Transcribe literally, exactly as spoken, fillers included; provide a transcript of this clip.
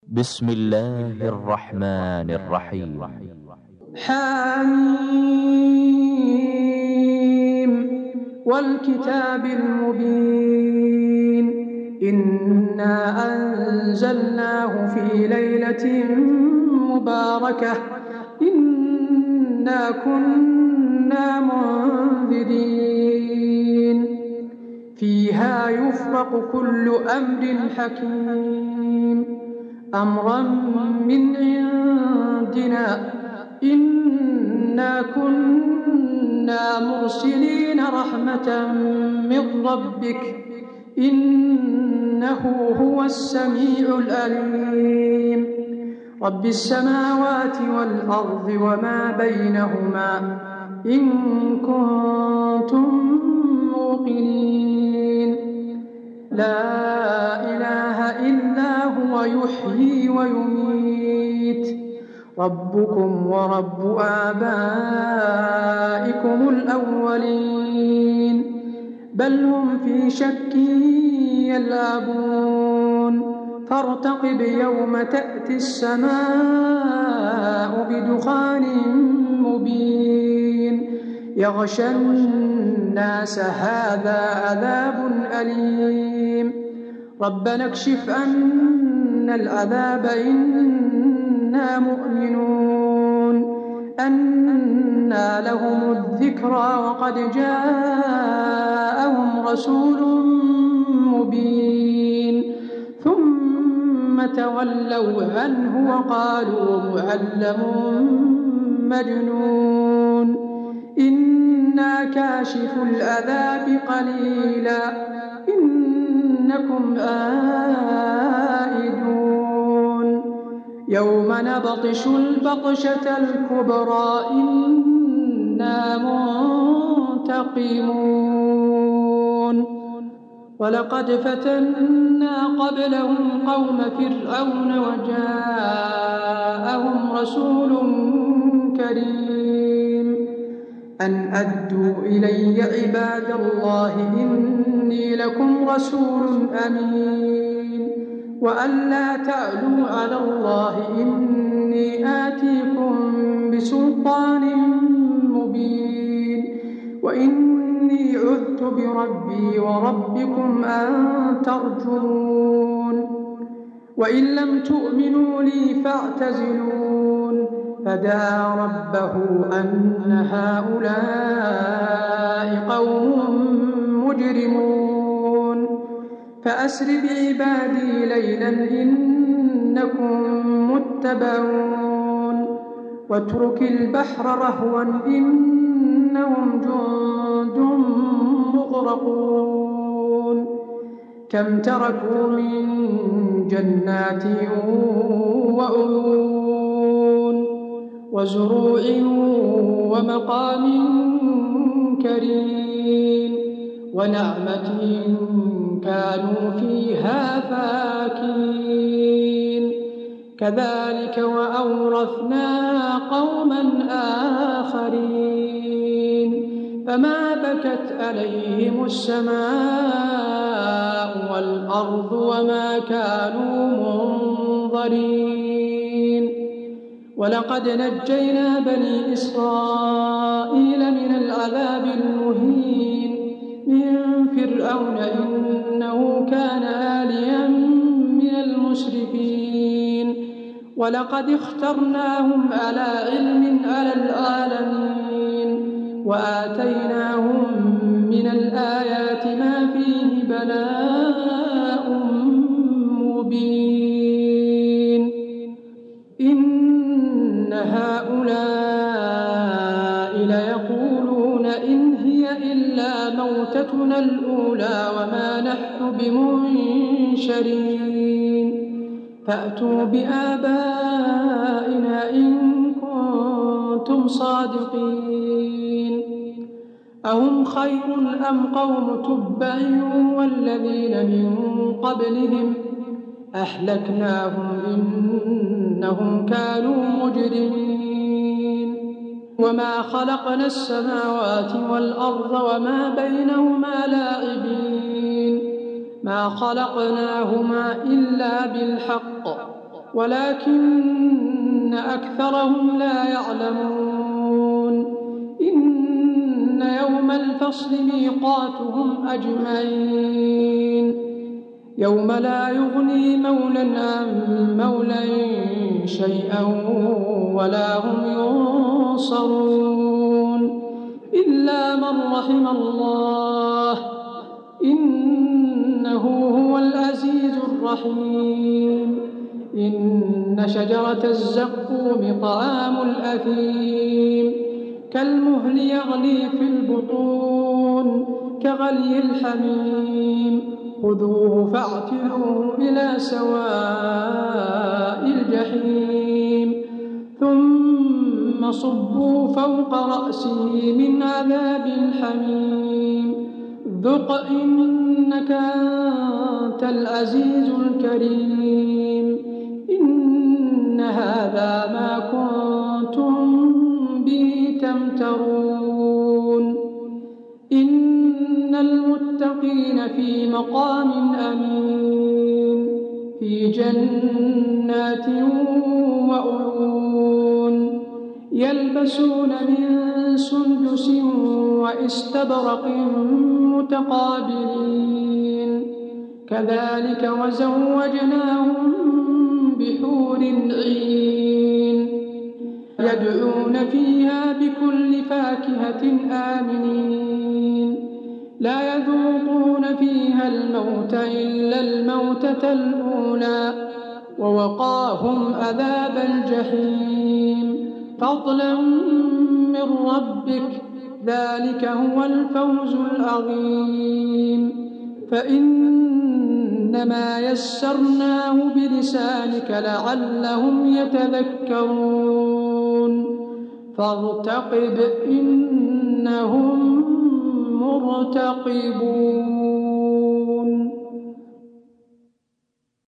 بسم الله الرحمن الرحيم. حميم والكتاب المبين إنا أنزلناه في ليلة مباركة إنا كنا منذرين فيها يفرق كل أمر حكيم أمرا من عندنا إنا كنا مرسلين رحمة من ربك إنه هو السميع العليم رب السماوات والأرض وما بينهما إن كنتم موقنين لا إله إلا هو يحيي ويميت ربكم ورب آبائكم الأولين بل هم في شك يلعبون فارتقب يوم تأتي السماء بدخان مبين يغشى الناس هذا عذاب أليم ربنا اكشف عنا العذاب إنا مؤمنون أنى لهم الذكرى وقد جاءهم رسول مبين ثم تولوا عنه وقالوا معلم مجنون إنا كاشف العذاب قليلا إنكم آئدون يوم نبطش البطشة الكبرى إنا منتقمون ولقد فتنا قبلهم قوم فرعون وجاءهم رسول كريم أن أدوا إلي عباد الله إني لكم رسول أمين وأن لا تعلوا على الله إني آتيكم بسلطان مبين وإني عذت بربي وربكم أن ترجمون وإن لم تؤمنوا لي فاعتزلون فدعا ربه أن هؤلاء قوم مجرمون فأسر بعبادي ليلا إنكم متبعون واترك البحر رهوا إنهم جند مغرقون كم تركوا من جنات وعيون وزروع ومقام كريم ونعمة كانوا فيها فاكهين كذلك وأورثنا قوما آخرين فما بكت عليهم السماء والأرض وما كانوا منظرين ولقد نجينا بني إسرائيل من العذاب المهين من فرعون إنه كان عاليا من المسرفين ولقد اخترناهم على علم على العالمين وآتيناهم من الآيات ما فيه بلاء مبين إن هؤلاء ليقولون إن هي إلا موتتنا الأولى وما نحن بمنشرين فأتوا بآبائنا إن كنتم صادقين أهم خير أم قوم تبع والذين من قبلهم أهلكناهم إنهم كانوا مجرمين وما خلقنا السماوات والأرض وما بينهما لاعبين ما خلقناهما إلا بالحق ولكن أكثرهم لا يعلمون إن يوم الفصل ميقاتهم أجمعين يوم لا يغني مولى عن مولى شيئا ولا هم ينصرون إلا من رحم الله إنه هو العزيز الرحيم إن شجرة الزقوم طعام الأثيم كالمهل يغلي في البطون كغلي الحميم خذوه فاعتلوه إلى سواء الجحيم ثم صبوا فوق رأسه من عذاب الحميم ذق إنك أنت العزيز الكريم إن هذا ما كنتم به تمترون إن المتقين في مقام أمين في جنات وعيون يلبسون من سندس واستبرق متقابلين كذلك وزوجناهم بحور عين يدعون فيها بكل فاكهة آمنين لا يذوقون فيها الموت إلا الموتة الأولى ووقاهم عذاب الجحيم فضلا من ربك ذلك هو الفوز العظيم فإنما يسرناه بلسانك لعلهم يتذكرون فارتقب إنهم مرتقبون.